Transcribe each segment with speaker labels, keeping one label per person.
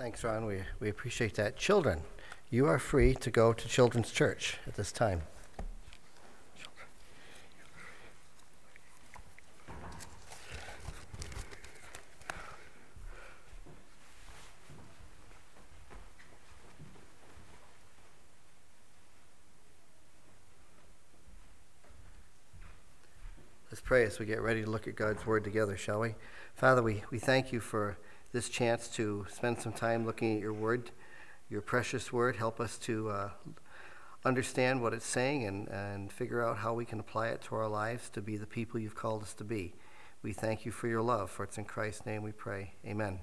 Speaker 1: Thanks, Ron. We appreciate that. Children, you are free to go to Children's Church at this time. Let's pray as we get ready to look at God's Word together, shall we? Father, we thank you for this chance to spend some time looking at your Word, your precious Word. Help us to understand what it's saying and figure out how we can apply it to our lives to be the people you've called us to be. We thank you for your love, for it's in Christ's name we pray. Amen.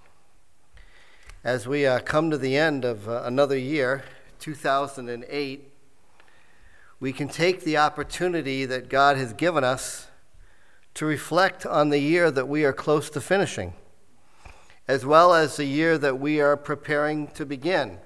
Speaker 1: As we come to the end of another year, 2008, we can take the opportunity that God has given us to reflect on the year that we are close to finishing, as well as the year that we are preparing to begin.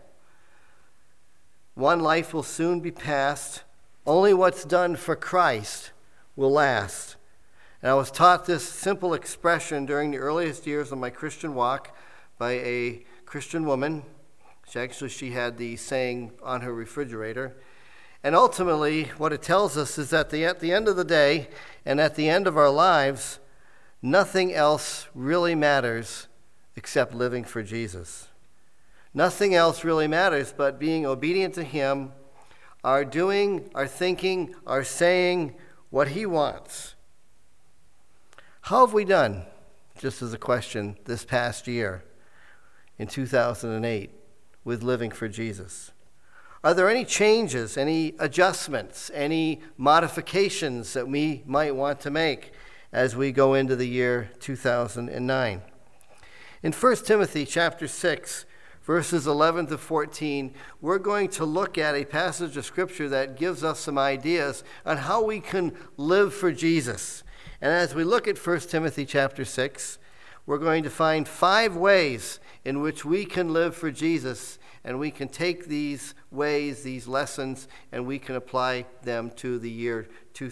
Speaker 1: One life will soon be past. Only what's done for Christ will last. And I was taught this simple expression during the earliest years of my Christian walk by a Christian woman. She had the saying on her refrigerator. And ultimately, what it tells us is that at the end of the day and at the end of our lives, nothing else really matters except living for Jesus. Nothing else really matters but being obedient to Him, our doing, our thinking, our saying what He wants. How have we done, just as a question, this past year in 2008 with living for Jesus? Are there any changes, any adjustments, any modifications that we might want to make as we go into the year 2009? In 1 Timothy chapter 6, verses 11 to 14, we're going to look at a passage of Scripture that gives us some ideas on how we can live for Jesus. And as we look at 1 Timothy chapter 6, we're going to find 5 ways in which we can live for Jesus, and we can take these ways, these lessons, and we can apply them to the year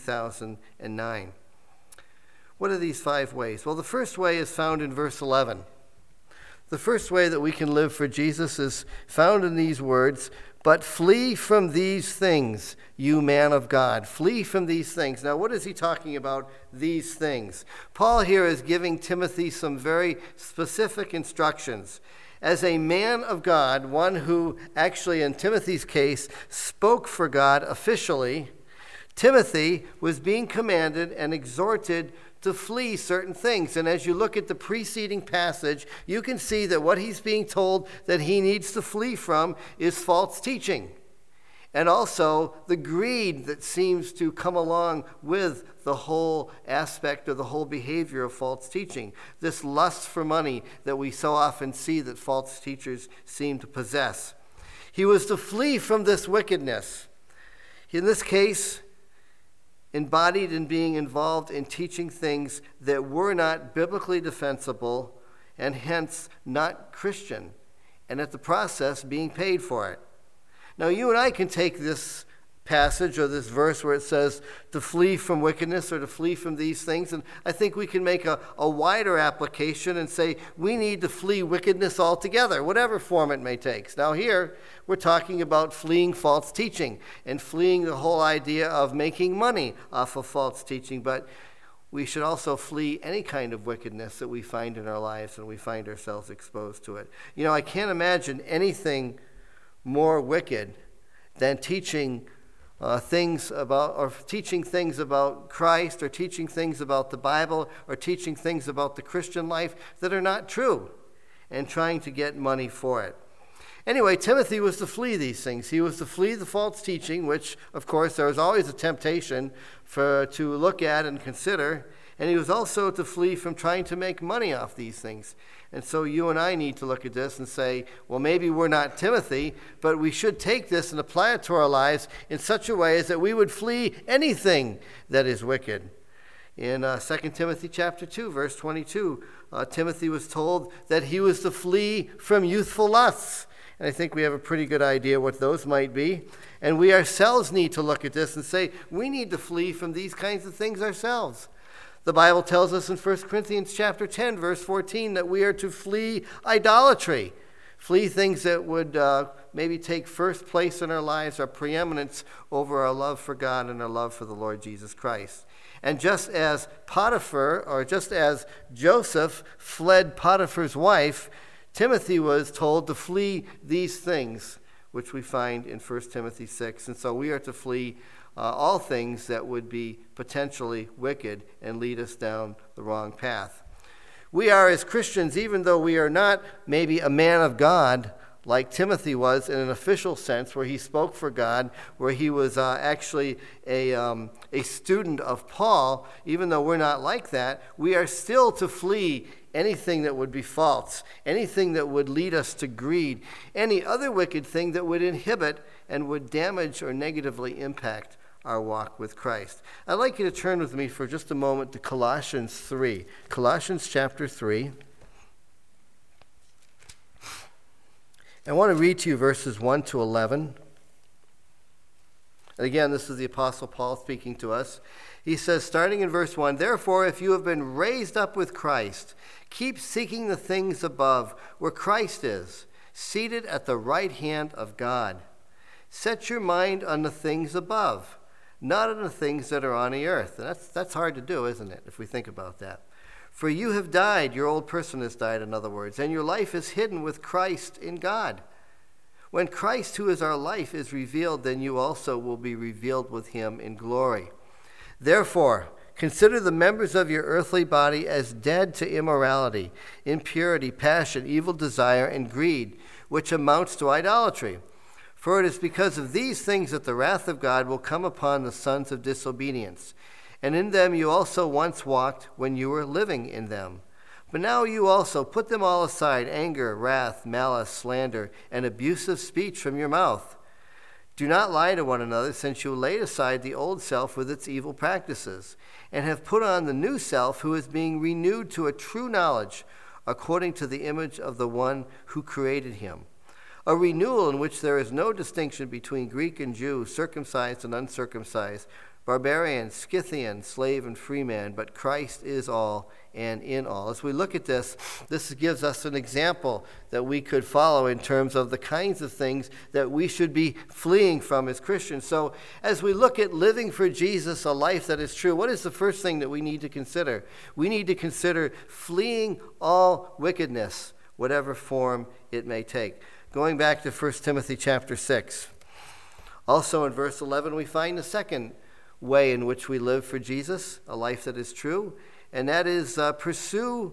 Speaker 1: 2009. What are these 5 ways? Well, the first way is found in verse 11. The first way that we can live for Jesus is found in these words, "But flee from these things, you man of God." Flee from these things. Now, what is he talking about, these things? Paul here is giving Timothy some very specific instructions. As a man of God, one who actually, in Timothy's case, spoke for God officially, Timothy was being commanded and exhorted to flee certain things. And as you look at the preceding passage, you can see that what he's being told that he needs to flee from is false teaching. And also the greed that seems to come along with the whole aspect or the whole behavior of false teaching. This lust for money that we so often see that false teachers seem to possess. He was to flee from this wickedness. In this case, embodied in being involved in teaching things that were not biblically defensible and hence not Christian, and at the process being paid for it. Now, you and I can take this passage or this verse where it says to flee from wickedness or to flee from these things, and I think we can make a wider application and say we need to flee wickedness altogether, whatever form it may take. Now here, we're talking about fleeing false teaching and fleeing the whole idea of making money off of false teaching, but we should also flee any kind of wickedness that we find in our lives and we find ourselves exposed to it. You know, I can't imagine anything more wicked than teaching things about Christ, or teaching things about the Bible, or teaching things about the Christian life that are not true, and trying to get money for it. Anyway, Timothy was to flee these things. He was to flee the false teaching, which, of course, there was always a temptation to look at and consider. And he was also to flee from trying to make money off these things. And so you and I need to look at this and say, well, maybe we're not Timothy, but we should take this and apply it to our lives in such a way as that we would flee anything that is wicked. In 2 Timothy chapter 2, verse 22, Timothy was told that he was to flee from youthful lusts. And I think we have a pretty good idea what those might be. And we ourselves need to look at this and say, we need to flee from these kinds of things ourselves. The Bible tells us in 1 Corinthians chapter 10, verse 14, that we are to flee idolatry. Flee things that would maybe take first place in our lives, our preeminence over our love for God and our love for the Lord Jesus Christ. And just as Potiphar, or just as Joseph fled Potiphar's wife, Timothy was told to flee these things, which we find in 1 Timothy 6. And so we are to flee all things that would be potentially wicked and lead us down the wrong path. We are, as Christians, even though we are not maybe a man of God like Timothy was in an official sense, where he spoke for God, where he was actually a student of Paul, even though we're not like that, we are still to flee anything that would be false, anything that would lead us to greed, any other wicked thing that would inhibit and would damage or negatively impact our walk with Christ. I'd like you to turn with me for just a moment to Colossians 3. Colossians chapter 3. I want to read to you verses 1 to 11. And again, this is the Apostle Paul speaking to us. He says, starting in verse 1, "Therefore, if you have been raised up with Christ, keep seeking the things above, where Christ is, seated at the right hand of God. Set your mind on the things above, not on the things that are on the earth." And that's hard to do, isn't it, if we think about that? "For you have died," your old person has died, in other words, "and your life is hidden with Christ in God. When Christ, who is our life, is revealed, then you also will be revealed with him in glory. Therefore, consider the members of your earthly body as dead to immorality, impurity, passion, evil desire, and greed, which amounts to idolatry. For it is because of these things that the wrath of God will come upon the sons of disobedience. And in them you also once walked when you were living in them. But now you also put them all aside, anger, wrath, malice, slander, and abusive speech from your mouth. Do not lie to one another, since you laid aside the old self with its evil practices, and have put on the new self, who is being renewed to a true knowledge, according to the image of the one who created him. A renewal in which there is no distinction between Greek and Jew, circumcised and uncircumcised, barbarian, Scythian, slave and free man, but Christ is all and in all." As we look at this gives us an example that we could follow in terms of the kinds of things that we should be fleeing from as Christians. So as we look at living for Jesus, a life that is true, what is the first thing that we need to consider? We need to consider fleeing all wickedness, whatever form it may take. Going back to 1 Timothy chapter 6. Also in verse 11, we find the second way in which we live for Jesus, a life that is true, and that is pursue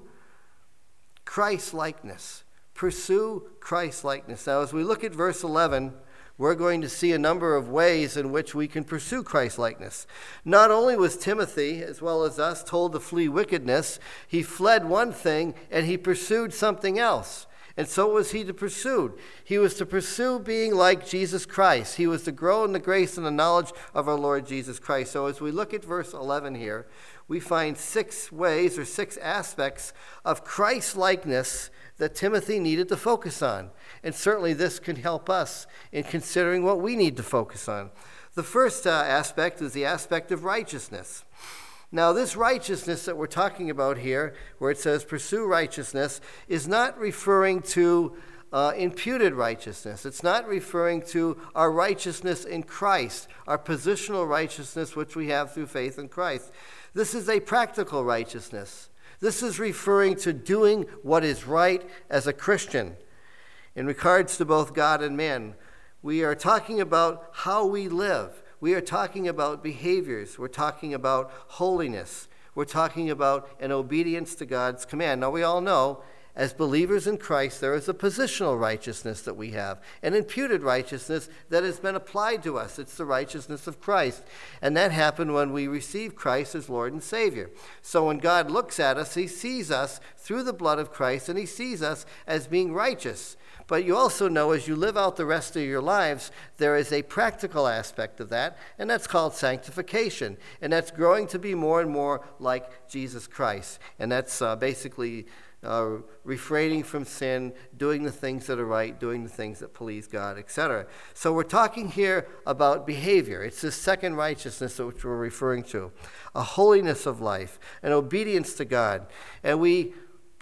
Speaker 1: Christ-likeness. Pursue Christ-likeness. Now, as we look at verse 11, we're going to see a number of ways in which we can pursue Christ-likeness. Not only was Timothy, as well as us, told to flee wickedness, he fled one thing and he pursued something else. And so was he to pursue. He was to pursue being like Jesus Christ. He was to grow in the grace and the knowledge of our Lord Jesus Christ. So as we look at verse 11 here, we find 6 ways or 6 aspects of Christ-likeness that Timothy needed to focus on. And certainly this can help us in considering what we need to focus on. The first aspect is the aspect of righteousness. Now, this righteousness that we're talking about here, where it says pursue righteousness, is not referring to imputed righteousness. It's not referring to our righteousness in Christ, our positional righteousness which we have through faith in Christ. This is a practical righteousness. This is referring to doing what is right as a Christian. In regards to both God and man, we are talking about how we live. We are talking about behaviors. We're talking about holiness. We're talking about an obedience to God's command. Now, we all know, as believers in Christ, there is a positional righteousness that we have, an imputed righteousness that has been applied to us. It's the righteousness of Christ. And that happened when we received Christ as Lord and Savior. So when God looks at us, he sees us through the blood of Christ, and he sees us as being righteous. But you also know, as you live out the rest of your lives, there is a practical aspect of that, and that's called sanctification. And that's growing to be more and more like Jesus Christ. And that's basically refraining from sin, doing the things that are right, doing the things that please God, etc. So we're talking here about behavior. It's this second righteousness which we're referring to, a holiness of life, an obedience to God. And we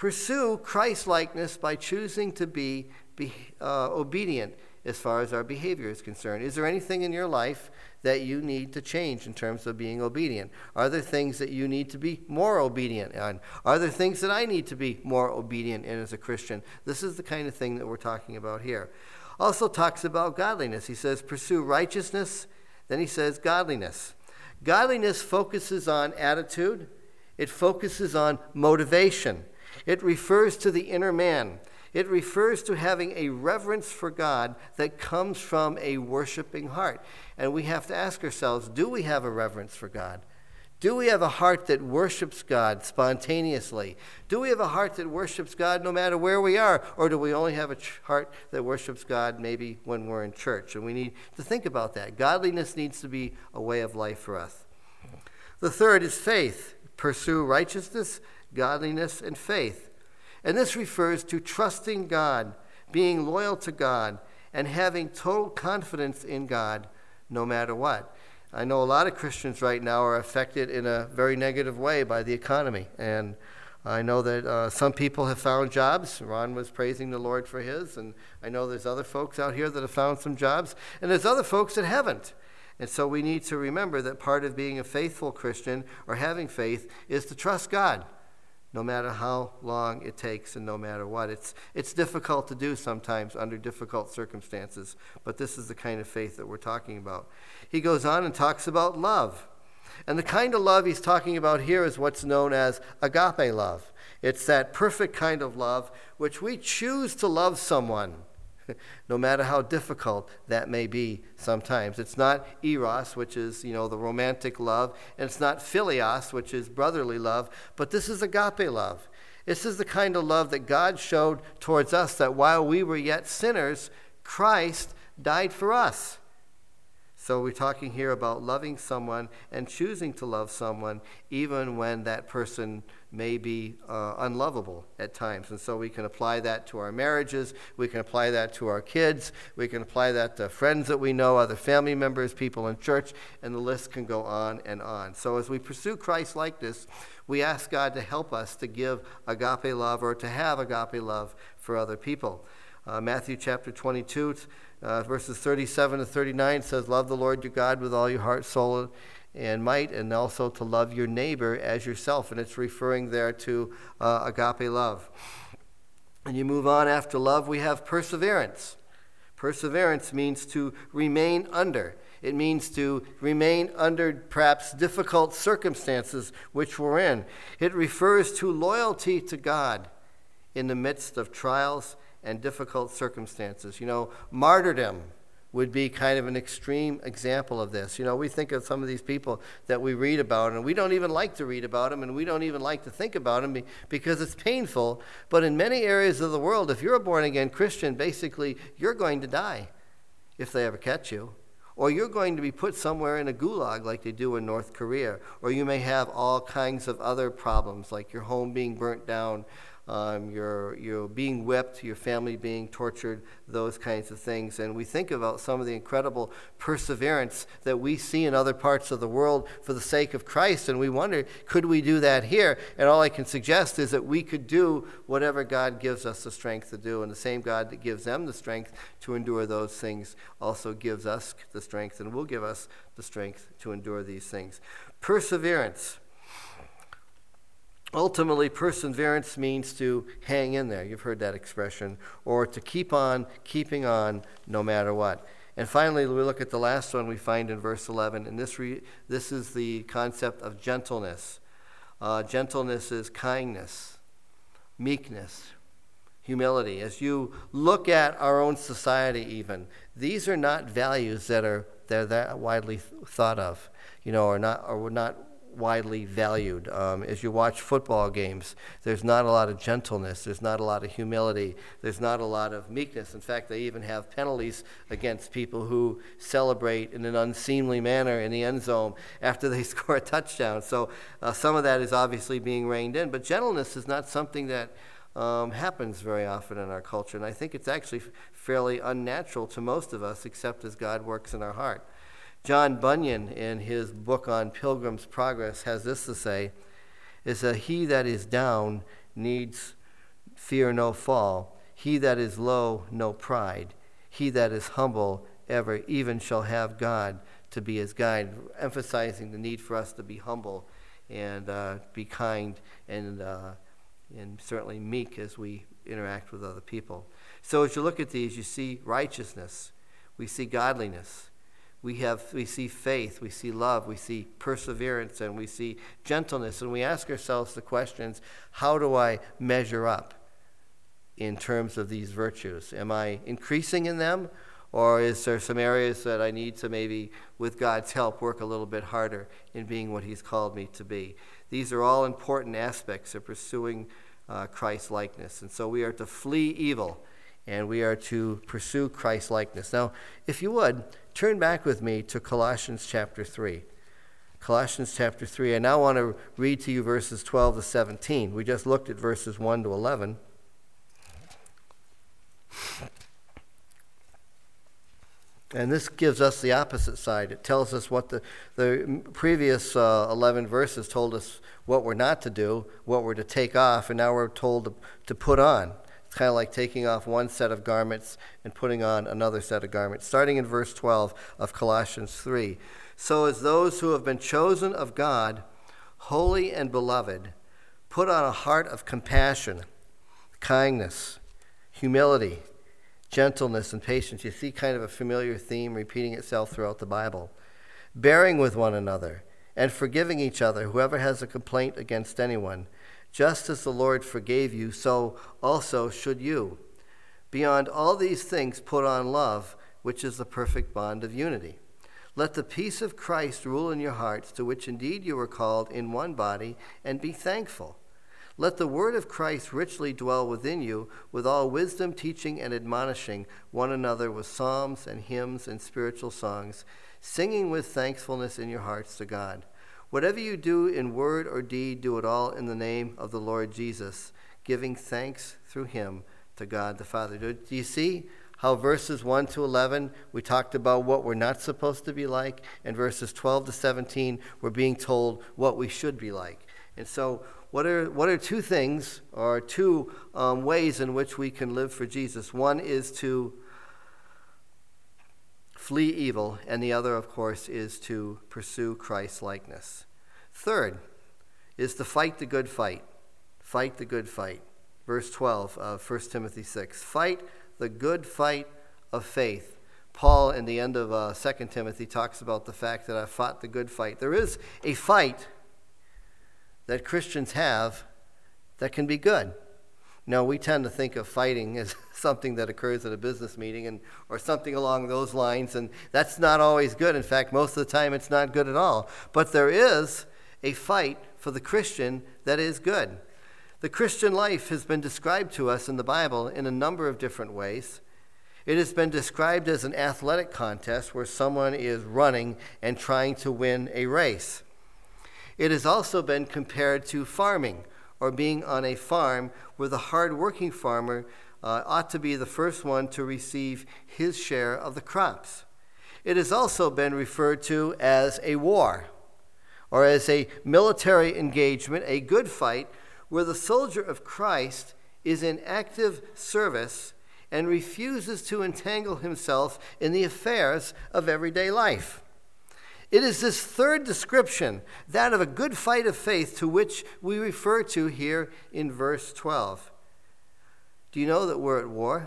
Speaker 1: pursue Christ-likeness by choosing to be obedient as far as our behavior is concerned. Is there anything in your life that you need to change in terms of being obedient? Are there things that you need to be more obedient on? Are there things that I need to be more obedient in as a Christian? This is the kind of thing that we're talking about here. Also talks about godliness. He says, pursue righteousness. Then he says godliness. Godliness focuses on attitude. It focuses on motivation. It refers to the inner man. It refers to having a reverence for God that comes from a worshiping heart. And we have to ask ourselves, do we have a reverence for God? Do we have a heart that worships God spontaneously? Do we have a heart that worships God no matter where we are? Or do we only have a heart that worships God maybe when we're in church? And we need to think about that. Godliness needs to be a way of life for us. The third is faith. Pursue righteousness, godliness, and faith. And this refers to trusting God, being loyal to God, and having total confidence in God no matter what. I know a lot of Christians right now are affected in a very negative way by the economy. And I know that some people have found jobs. Ron was praising the Lord for his. And I know there's other folks out here that have found some jobs. And there's other folks that haven't. And so we need to remember that part of being a faithful Christian or having faith is to trust God, no matter how long it takes and no matter what. It's difficult to do sometimes under difficult circumstances, but this is the kind of faith that we're talking about. He goes on and talks about love. And the kind of love he's talking about here is what's known as agape love. It's that perfect kind of love which we choose to love someone, no matter how difficult that may be sometimes. It's not eros, which is, the romantic love, and it's not philios, which is brotherly love, but this is agape love. This is the kind of love that God showed towards us, that while we were yet sinners, Christ died for us. So we're talking here about loving someone and choosing to love someone even when that person may be unlovable at times. And so we can apply that to our marriages. We can apply that to our kids. We can apply that to friends that we know, other family members, people in church, and the list can go on and on. So as we pursue Christ-likeness, we ask God to help us to give agape love or to have agape love for other people. Matthew chapter 22, verses 37 to 39 says, love the Lord your God with all your heart, soul, and might, and also to love your neighbor as yourself. And it's referring there to agape love. And you move on after love, we have perseverance. Perseverance means to remain under. It means to remain under perhaps difficult circumstances which we're in. It refers to loyalty to God in the midst of trials and difficult circumstances. Martyrdom would be kind of an extreme example of this. We think of some of these people that we read about, and we don't even like to read about them, and we don't even like to think about them because it's painful. But in many areas of the world, if you're a born-again Christian, basically you're going to die if they ever catch you. Or you're going to be put somewhere in a gulag like they do in North Korea. Or you may have all kinds of other problems, like your home being burnt down, you're being whipped, your family being tortured, those kinds of things. And we think about some of the incredible perseverance that we see in other parts of the world for the sake of Christ, and we wonder, could we do that here? And all I can suggest is that we could do whatever God gives us the strength to do, and the same God that gives them the strength to endure those things also gives us the strength and will give us the strength to endure these things. Perseverance. Ultimately, perseverance means to hang in there. You've heard that expression. Or to keep on keeping on no matter what. And finally, we look at the last one we find in verse 11. And this is the concept of gentleness. Gentleness is kindness, meekness, humility. As you look at our own society even, these are not values they're that widely thought of, or not widely valued. As you watch football games, there's not a lot of gentleness, there's not a lot of humility, there's not a lot of meekness. In fact, they even have penalties against people who celebrate in an unseemly manner in the end zone after they score a touchdown. So some of that is obviously being reined in, but gentleness is not something that happens very often in our culture, and I think it's actually fairly unnatural to most of us, except as God works in our heart. John Bunyan, in his book on Pilgrim's Progress, has this to say, is that he that is down needs fear no fall. He that is low, no pride. He that is humble, ever even shall have God to be his guide, emphasizing the need for us to be humble and be kind and certainly meek as we interact with other people. So as you look at these, you see righteousness, we see godliness, we see faith, we see love, we see perseverance, and we see gentleness, and we ask ourselves the questions, how do I measure up in terms of these virtues? Am I increasing in them? Or is there some areas that I need to maybe, with God's help, work a little bit harder in being what he's called me to be? These are all important aspects of pursuing Christ-likeness. And so we are to flee evil, and we are to pursue Christ-likeness. Now, if you would, turn back with me to Colossians chapter 3. Colossians chapter 3. I now want to read to you verses 12 to 17. We just looked at verses 1 to 11. And this gives us the opposite side. It tells us what the previous 11 verses told us what we're not to do, what we're to take off, and now we're told to put on. It's kind of like taking off one set of garments and putting on another set of garments. Starting in verse 12 of Colossians 3. So as those who have been chosen of God, holy and beloved, put on a heart of compassion, kindness, humility, gentleness, and patience. You see kind of a familiar theme repeating itself throughout the Bible. Bearing with one another and forgiving each other, whoever has a complaint against anyone. Just as the Lord forgave you, so also should you. Beyond all these things, put on love, which is the perfect bond of unity. Let the peace of Christ rule in your hearts, to which indeed you were called in one body, and be thankful. Let the word of Christ richly dwell within you, with all wisdom, teaching, and admonishing one another with psalms and hymns and spiritual songs, singing with thankfulness in your hearts to God. Whatever you do in word or deed, do it all in the name of the Lord Jesus, giving thanks through him to God the Father. Do you see how verses 1 to 11, we talked about what we're not supposed to be like, and verses 12 to 17, we're being told what we should be like. And so what are two things, or two ways in which we can live for Jesus? One is to flee evil, and the other, of course, is to pursue Christ-likeness. Third is to fight the good fight. Fight the good fight. Verse 12 of 1 Timothy 6. Fight the good fight of faith. Paul, in the end of 2 Timothy, talks about the fact that I fought the good fight. There is a fight that Christians have that can be good. Now, we tend to think of fighting as something that occurs at a business meeting or something along those lines, and that's not always good. In fact, most of the time it's not good at all. But there is a fight for the Christian that is good. The Christian life has been described to us in the Bible in a number of different ways. It has been described as an athletic contest where someone is running and trying to win a race. It has also been compared to farming, or being on a farm where the hard-working farmer ought to be the first one to receive his share of the crops. It has also been referred to as a war, or as a military engagement, a good fight, where the soldier of Christ is in active service and refuses to entangle himself in the affairs of everyday life. It is this third description, that of a good fight of faith, to which we refer to here in verse 12. Do you know that we're at war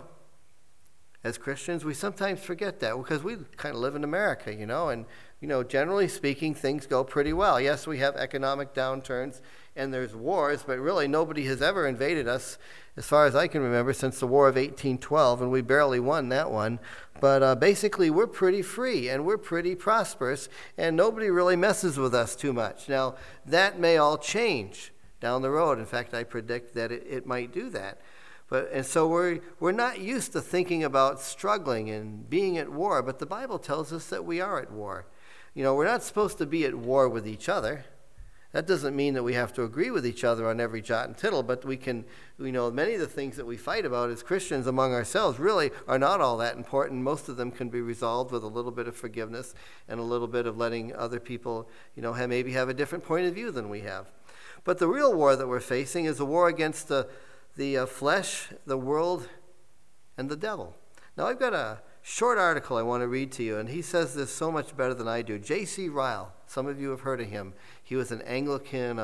Speaker 1: as Christians? We sometimes forget that because we kind of live in America, and, generally speaking, things go pretty well. Yes, we have economic downturns and there's wars, but really nobody has ever invaded us, as far as I can remember, since the War of 1812, and we barely won that one. But basically, we're pretty free, and we're pretty prosperous, and nobody really messes with us too much. Now, that may all change down the road. In fact, I predict that it might do that. And so we're not used to thinking about struggling and being at war, but the Bible tells us that we are at war. We're not supposed to be at war with each other. That doesn't mean that we have to agree with each other on every jot and tittle, but many of the things that we fight about as Christians among ourselves really are not all that important. Most of them can be resolved with a little bit of forgiveness and a little bit of letting other people, maybe have a different point of view than we have. But the real war that we're facing is a war against the the flesh, the world, and the devil. Now, I've got a short article I want to read to you, and he says this so much better than I do. J.C. Ryle, some of you have heard of him. He was an Anglican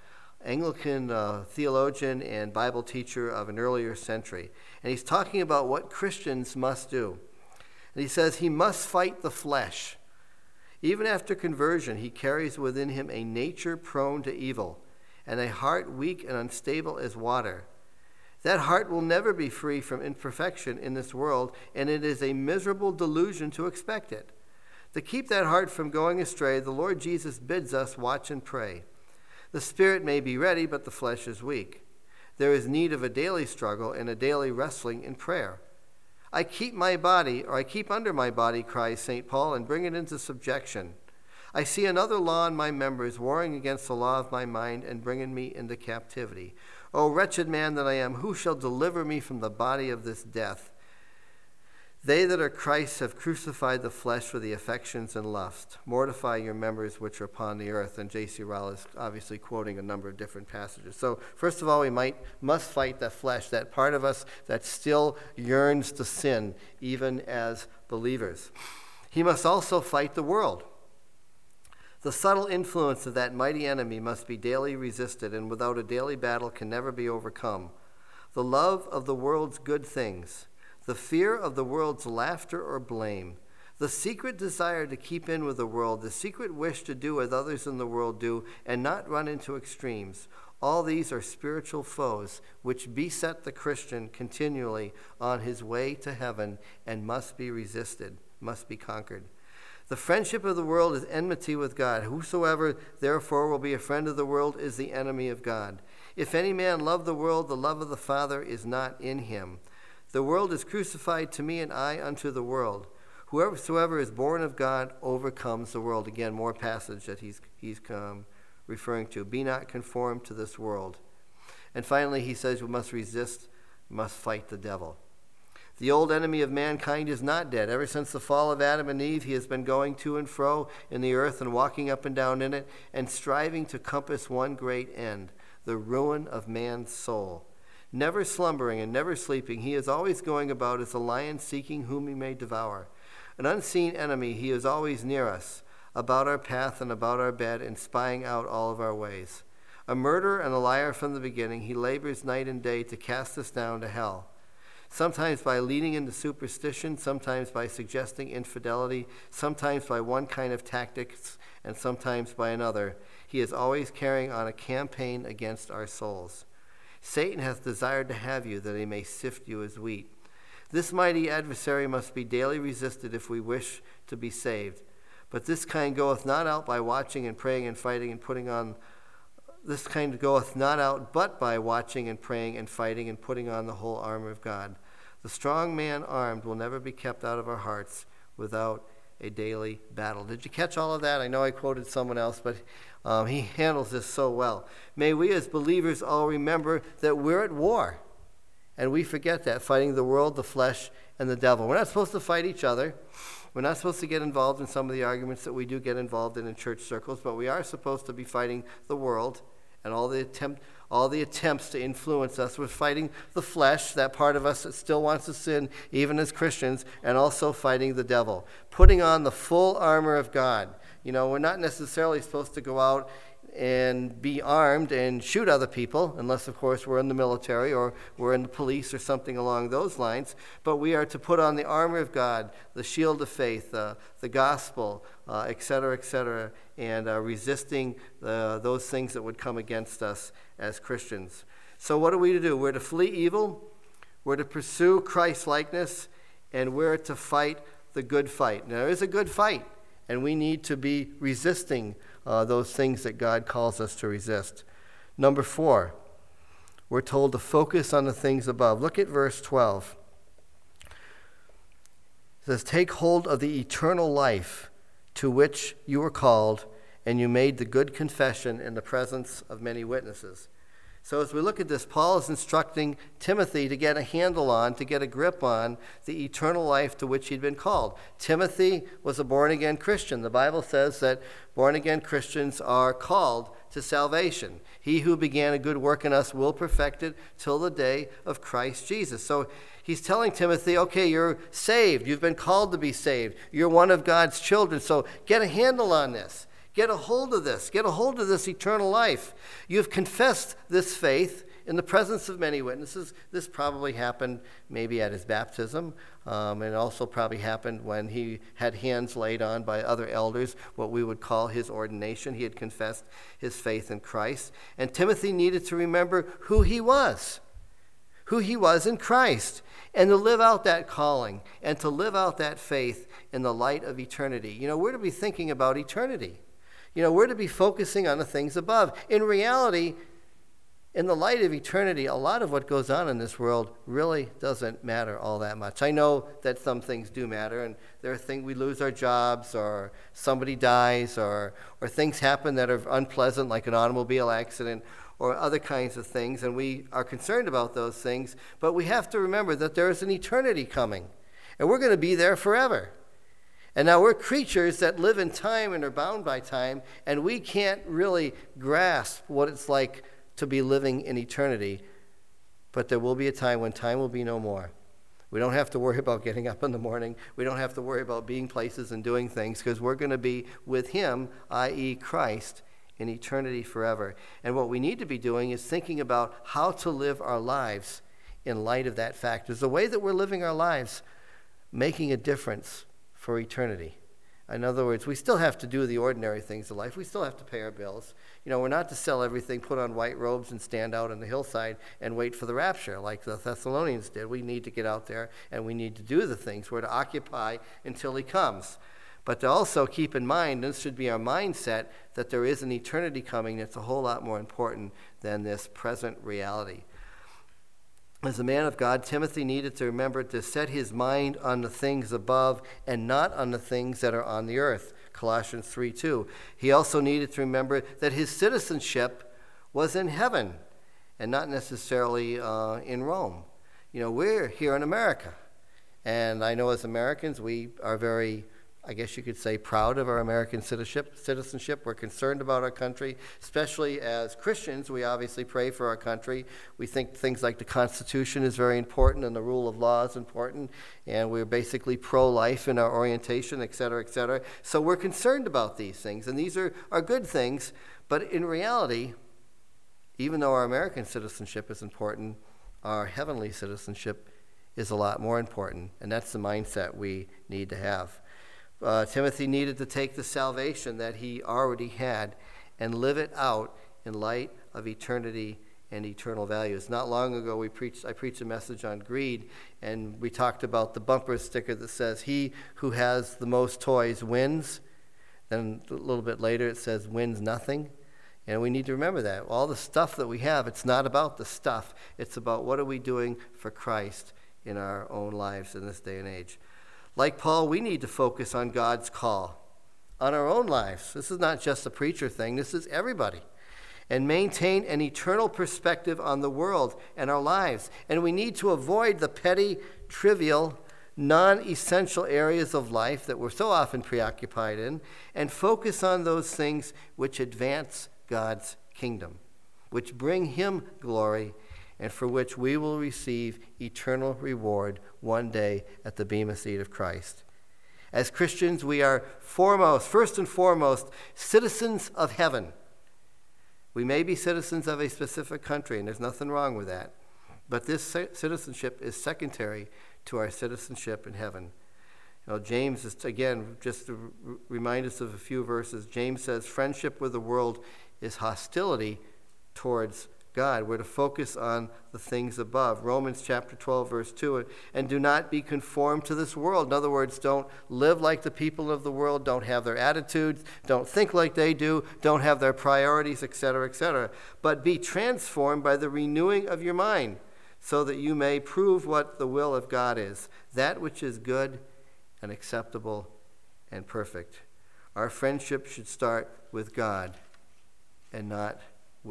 Speaker 1: theologian and Bible teacher of an earlier century. And he's talking about what Christians must do. And he says he must fight the flesh. Even after conversion, he carries within him a nature prone to evil and a heart weak and unstable as water. That heart will never be free from imperfection in this world, and it is a miserable delusion to expect it. To keep that heart from going astray, the Lord Jesus bids us watch and pray. The spirit may be ready, but the flesh is weak. There is need of a daily struggle and a daily wrestling in prayer. I keep under my body, cries St. Paul, and bring it into subjection. I see another law in my members, warring against the law of my mind and bringing me into captivity. O wretched man that I am, who shall deliver me from the body of this death? They that are Christ have crucified the flesh for the affections and lust. Mortify your members which are upon the earth. And J.C. Ryle is obviously quoting a number of different passages. So first of all, we must fight that flesh, that part of us that still yearns to sin, even as believers. He must also fight the world. The subtle influence of that mighty enemy must be daily resisted, and without a daily battle can never be overcome. The love of the world's good things, the fear of the world's laughter or blame, the secret desire to keep in with the world, the secret wish to do as others in the world do and not run into extremes, all these are spiritual foes which beset the Christian continually on his way to heaven and must be resisted, must be conquered. The friendship of the world is enmity with God. Whosoever, therefore, will be a friend of the world is the enemy of God. If any man love the world, the love of the Father is not in him. The world is crucified to me, and I unto the world. Whosoever is born of God overcomes the world. Again, more passage that he's referring to. Be not conformed to this world. And finally, he says we must resist, must fight the devil. The old enemy of mankind is not dead. Ever since the fall of Adam and Eve, he has been going to and fro in the earth and walking up and down in it and striving to compass one great end, the ruin of man's soul. Never slumbering and never sleeping, he is always going about as a lion seeking whom he may devour. An unseen enemy, he is always near us, about our path and about our bed, and spying out all of our ways. A murderer and a liar from the beginning, he labors night and day to cast us down to hell. Sometimes by leading into superstition, sometimes by suggesting infidelity, sometimes by one kind of tactics, and sometimes by another. He is always carrying on a campaign against our souls. Satan hath desired to have you, that he may sift you as wheat. This mighty adversary must be daily resisted if we wish to be saved. But this kind goeth not out by watching and praying and fighting and putting on This kind goeth not out but by watching and praying and fighting and putting on the whole armor of God. The strong man armed will never be kept out of our hearts without a daily battle. Did you catch all of that? I know I quoted someone else, but he handles this so well. May we as believers all remember that we're at war. And we forget that, fighting the world, the flesh, and the devil. We're not supposed to fight each other. We're not supposed to get involved in some of the arguments that we do get involved in church circles, but we are supposed to be fighting the world and all the attempts to influence us. We're fighting the flesh, that part of us that still wants to sin, even as Christians, and also fighting the devil. Putting on the full armor of God. You know, we're not necessarily supposed to go out and be armed and shoot other people, unless, of course, we're in the military or we're in the police or something along those lines. But we are to put on the armor of God, the shield of faith, the gospel, et cetera, and resisting those things that would come against us as Christians. So what are we to do? We're to flee evil, we're to pursue Christ-likeness, and we're to fight the good fight. Now, there is a good fight, and we need to be resisting those things that God calls us to resist. Number 4, we're told to focus on the things above. Look at verse 12. It says, "Take hold of the eternal life to which you were called, and you made the good confession in the presence of many witnesses." So as we look at this, Paul is instructing Timothy to get a handle on, to get a grip on the eternal life to which he'd been called. Timothy was a born-again Christian. The Bible says that born-again Christians are called to salvation. He who began a good work in us will perfect it till the day of Christ Jesus. So he's telling Timothy, okay, you're saved. You've been called to be saved. You're one of God's children. So get a handle on this. Get a hold of this. Get a hold of this eternal life. You've confessed this faith in the presence of many witnesses. This probably happened maybe at his baptism, and also probably happened when he had hands laid on by other elders, what we would call his ordination. He had confessed his faith in Christ. And Timothy needed to remember who he was in Christ, and to live out that calling and to live out that faith in the light of eternity. We're to be thinking about eternity. We're to be focusing on the things above. In reality, in the light of eternity, a lot of what goes on in this world really doesn't matter all that much. I know that some things do matter, and there are things, we lose our jobs, or somebody dies, or things happen that are unpleasant, like an automobile accident, or other kinds of things, and we are concerned about those things. But we have to remember that there is an eternity coming, and we're going to be there forever. And now we're creatures that live in time and are bound by time, and we can't really grasp what it's like to be living in eternity. But there will be a time when time will be no more. We don't have to worry about getting up in the morning. We don't have to worry about being places and doing things, because we're going to be with him, i.e. Christ, in eternity forever. And what we need to be doing is thinking about how to live our lives in light of that fact. Is the way that we're living our lives making a difference for eternity? In other words, we still have to do the ordinary things of life. We still have to pay our bills. We're not to sell everything, put on white robes, and stand out on the hillside and wait for the rapture like the Thessalonians did. We need to get out there, and we need to do the things. We're to occupy until he comes. But to also keep in mind, this should be our mindset, that there is an eternity coming that's a whole lot more important than this present reality. As a man of God, Timothy needed to remember to set his mind on the things above and not on the things that are on the earth. Colossians 3:2. He also needed to remember that his citizenship was in heaven and not necessarily in Rome. We're here in America. And I know as Americans, we are very, I guess you could say, proud of our American citizenship. We're concerned about our country. Especially as Christians, we obviously pray for our country. We think things like the Constitution is very important and the rule of law is important. And we're basically pro-life in our orientation, et cetera, et cetera. So we're concerned about these things. And these are good things. But in reality, even though our American citizenship is important, our heavenly citizenship is a lot more important. And that's the mindset we need to have. Timothy needed to take the salvation that he already had and live it out in light of eternity and eternal values. Not long ago, I preached a message on greed, and we talked about the bumper sticker that says, "He who has the most toys wins." Then a little bit later, it says, "wins nothing." And we need to remember that. All the stuff that we have, it's not about the stuff. It's about what are we doing for Christ in our own lives in this day and age. Like Paul, we need to focus on God's call, on our own lives. This is not just a preacher thing. This is everybody. And maintain an eternal perspective on the world and our lives. And we need to avoid the petty, trivial, non-essential areas of life that we're so often preoccupied in, and focus on those things which advance God's kingdom, which bring him glory, and for which we will receive eternal reward one day at the bema seat of Christ. As Christians, we are first and foremost, citizens of heaven. We may be citizens of a specific country, and there's nothing wrong with that. But this citizenship is secondary to our citizenship in heaven. James is, again, just to remind us of a few verses, James says, friendship with the world is hostility towards God. We're to focus on the things above. Romans chapter 12, verse 2, and do not be conformed to this world. In other words, don't live like the people of the world, don't have their attitudes, don't think like they do, don't have their priorities, etc., but be transformed by the renewing of your mind, so that you may prove what the will of God is, that which is good and acceptable and perfect. Our friendship should start with God and not with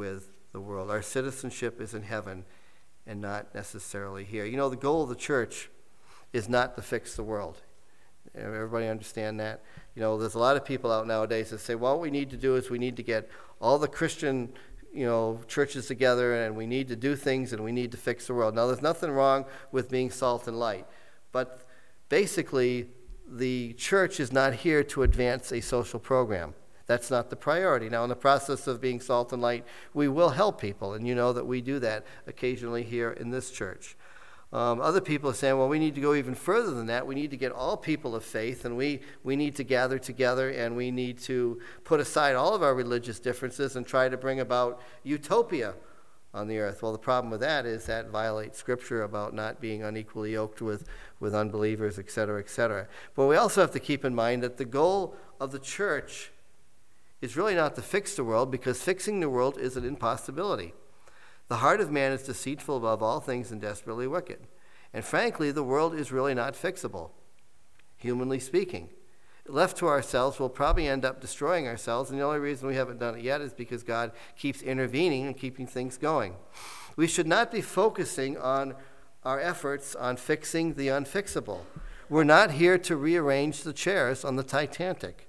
Speaker 1: the world. Our citizenship is in heaven and not necessarily here. You know, the goal of the church is not to fix the world. Everybody understand that? You know, there's a lot of people out nowadays that say, well, what we need to do is we need to get all the Christian, churches together, and we need to do things, and we need to fix the world. Now, there's nothing wrong with being salt and light, but basically, the church is not here to advance a social program. That's not the priority. Now, in the process of being salt and light, we will help people, and you know that we do that occasionally here in this church. Other people are saying, well, we need to go even further than that. We need to get all people of faith, and we need to gather together, and we need to put aside all of our religious differences and try to bring about utopia on the earth. Well, the problem with that is that violates Scripture about not being unequally yoked with unbelievers, et cetera, et cetera. But we also have to keep in mind that the goal of the church is really not to fix the world, because fixing the world is an impossibility. The heart of man is deceitful above all things and desperately wicked. And frankly, the world is really not fixable, humanly speaking. Left to ourselves, we'll probably end up destroying ourselves, and the only reason we haven't done it yet is because God keeps intervening and keeping things going. We should not be focusing on our efforts on fixing the unfixable. We're not here to rearrange the chairs on the Titanic.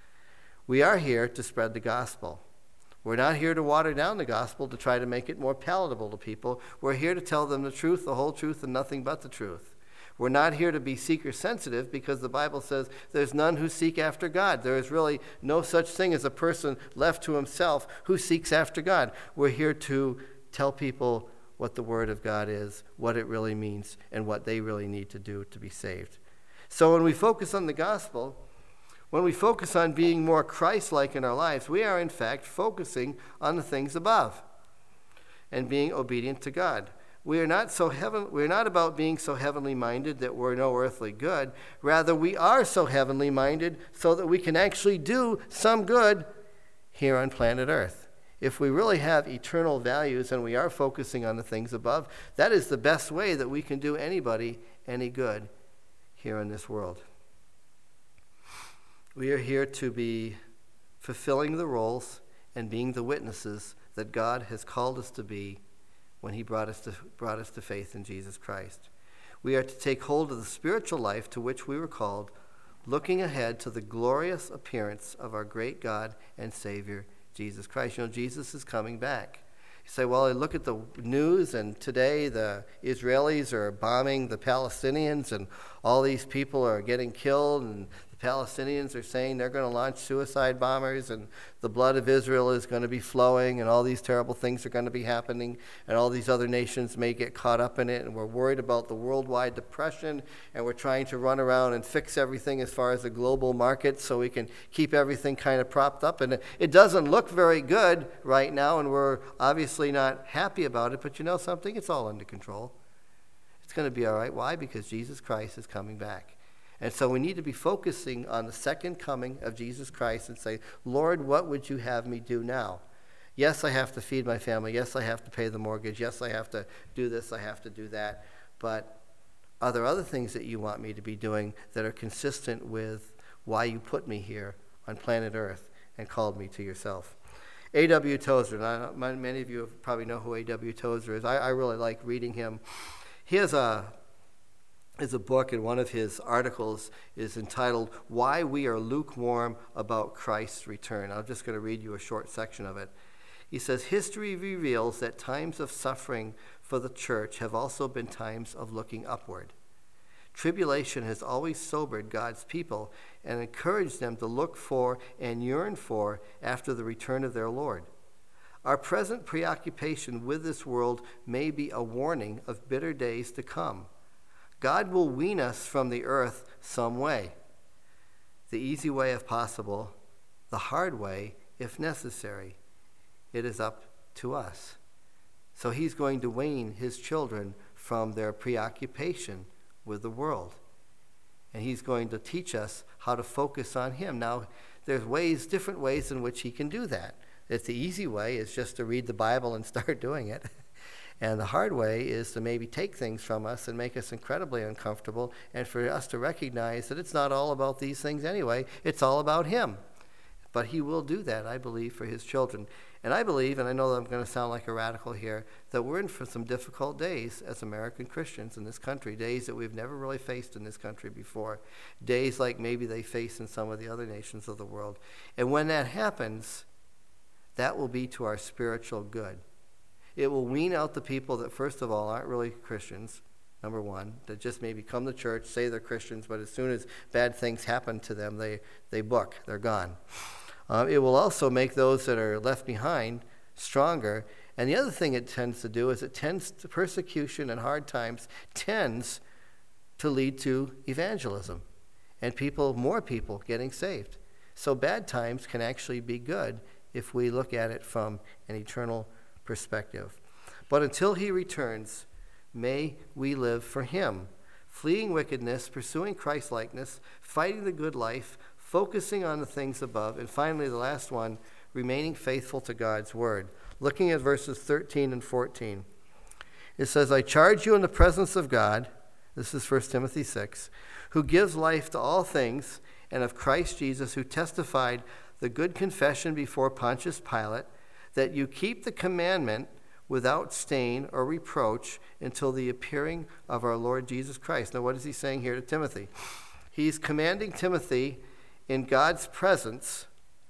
Speaker 1: We are here to spread the gospel. We're not here to water down the gospel to try to make it more palatable to people. We're here to tell them the truth, the whole truth, and nothing but the truth. We're not here to be seeker-sensitive, because the Bible says there's none who seek after God. There is really no such thing as a person left to himself who seeks after God. We're here to tell people what the Word of God is, what it really means, and what they really need to do to be saved. So when we focus on the gospel, when we focus on being more Christ-like in our lives, we are in fact focusing on the things above and being obedient to God. We are not about being so heavenly minded that we're no earthly good. Rather, we are so heavenly minded so that we can actually do some good here on planet Earth. If we really have eternal values and we are focusing on the things above, that is the best way that we can do anybody any good here in this world. We are here to be fulfilling the roles and being the witnesses that God has called us to be when he brought us to faith in Jesus Christ. We are to take hold of the spiritual life to which we were called, looking ahead to the glorious appearance of our great God and Savior, Jesus Christ. You know, Jesus is coming back. You say, well, I look at the news, and today the Israelis are bombing the Palestinians, and all these people are getting killed, and Palestinians are saying they're going to launch suicide bombers, and the blood of Israel is going to be flowing, and all these terrible things are going to be happening, and all these other nations may get caught up in it, and we're worried about the worldwide depression, and we're trying to run around and fix everything as far as the global market so we can keep everything kind of propped up. And it doesn't look very good right now, and we're obviously not happy about it, but you know something? It's all under control. It's going to be all right. Why? Because Jesus Christ is coming back. And so we need to be focusing on the second coming of Jesus Christ and say, Lord, what would you have me do now? Yes, I have to feed my family. Yes, I have to pay the mortgage. Yes, I have to do this. I have to do that. But are there other things that you want me to be doing that are consistent with why you put me here on planet Earth and called me to yourself? A.W. Tozer, and many of you probably know who A.W. Tozer is. I really like reading him. He has a book, and one of his articles is entitled, Why We Are Lukewarm About Christ's Return. I'm just going to read you a short section of it. He says, history reveals that times of suffering for the church have also been times of looking upward. Tribulation has always sobered God's people and encouraged them to look for and yearn for after the return of their Lord. Our present preoccupation with this world may be a warning of bitter days to come. God will wean us from the earth some way. The easy way if possible, the hard way if necessary. It is up to us. So he's going to wean his children from their preoccupation with the world. And he's going to teach us how to focus on him. Now, there's different ways in which he can do that. The easy way is just to read the Bible and start doing it. And the hard way is to maybe take things from us and make us incredibly uncomfortable, and for us to recognize that it's not all about these things anyway. It's all about him. But he will do that, I believe, for his children. And I believe, and I know that I'm going to sound like a radical here, that we're in for some difficult days as American Christians in this country, days that we've never really faced in this country before, days like maybe they face in some of the other nations of the world. And when that happens, that will be to our spiritual good. It will wean out the people that, first of all, aren't really Christians, number one, that just maybe come to church, say they're Christians, but as soon as bad things happen to them, they book, they're gone. It will also make those that are left behind stronger. And the other thing it tends to do is persecution and hard times tends to lead to evangelism and more people getting saved. So bad times can actually be good if we look at it from an eternal perspective. But until he returns, may we live for him, fleeing wickedness, pursuing Christ-likeness, fighting the good life, focusing on the things above, and finally the last one, remaining faithful to God's word. Looking at verses 13 and 14, it says, I charge you in the presence of God, this is 1 Timothy 6, who gives life to all things, and of Christ Jesus, who testified the good confession before Pontius Pilate, that you keep the commandment without stain or reproach until the appearing of our Lord Jesus Christ. Now, what is he saying here to Timothy? He's commanding Timothy in God's presence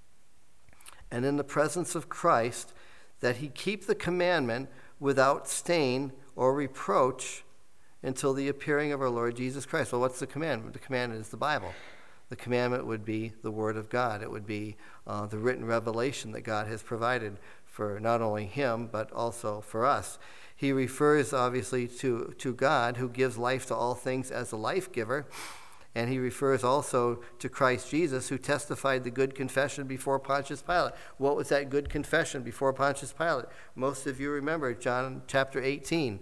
Speaker 1: and in the presence of Christ that he keep the commandment without stain or reproach until the appearing of our Lord Jesus Christ. Well, what's the commandment? The commandment is the Bible. The commandment would be the Word of God. It would be the written revelation that God has provided for not only him, but also for us. He refers, obviously, to God, who gives life to all things as a life giver. And he refers also to Christ Jesus, who testified the good confession before Pontius Pilate. What was that good confession before Pontius Pilate? Most of you remember John chapter 18,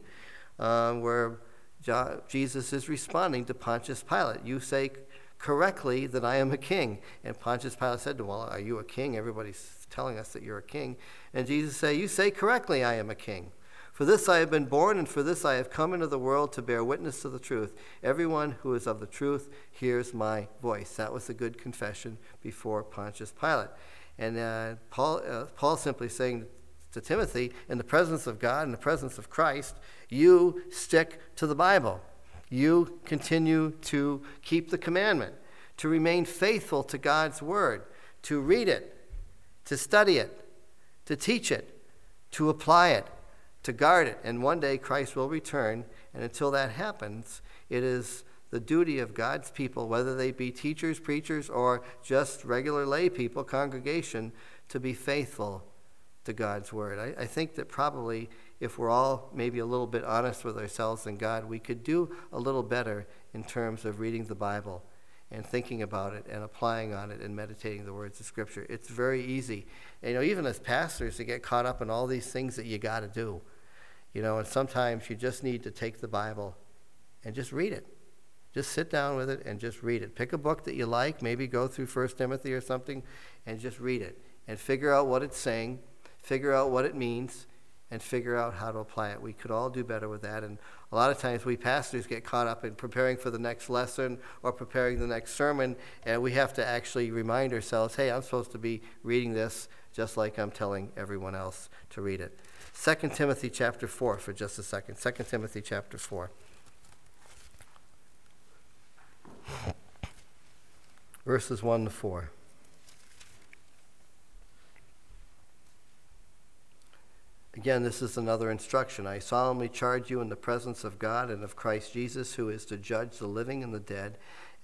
Speaker 1: where Jesus is responding to Pontius Pilate. You say correctly that I am a king. And Pontius Pilate said to him, well, are you a king? Everybody's telling us that you're a king. And Jesus said, you say correctly I am a king. For this I have been born, and for this I have come into the world to bear witness to the truth. Everyone who is of the truth hears my voice. That was the good confession before Pontius Pilate. And Paul simply saying to Timothy, in the presence of God, in the presence of Christ, you stick to the Bible. You continue to keep the commandment, to remain faithful to God's word, to read it, to study it, to teach it, to apply it, to guard it. And one day Christ will return, and until that happens, it is the duty of God's people, whether they be teachers, preachers, or just regular lay people, congregation, to be faithful to God's word. I think that probably if we're all maybe a little bit honest with ourselves and God, we could do a little better in terms of reading the Bible and thinking about it and applying on it and meditating the words of Scripture. It's very easy. And, even as pastors, to get caught up in all these things that you got to do. And sometimes you just need to take the Bible and just read it. Just sit down with it and just read it. Pick a book that you like, maybe go through 1 Timothy or something, and just read it. And figure out what it's saying, figure out what it means, and figure out how to apply it. We could all do better with that. And a lot of times we pastors get caught up in preparing for the next lesson or preparing the next sermon, and we have to actually remind ourselves, hey, I'm supposed to be reading this just like I'm telling everyone else to read it. 2 Timothy chapter 4 for just a second. 2 Timothy chapter 4. Verses 1 to 4. Again, this is another instruction. I solemnly charge you in the presence of God and of Christ Jesus, who is to judge the living and the dead,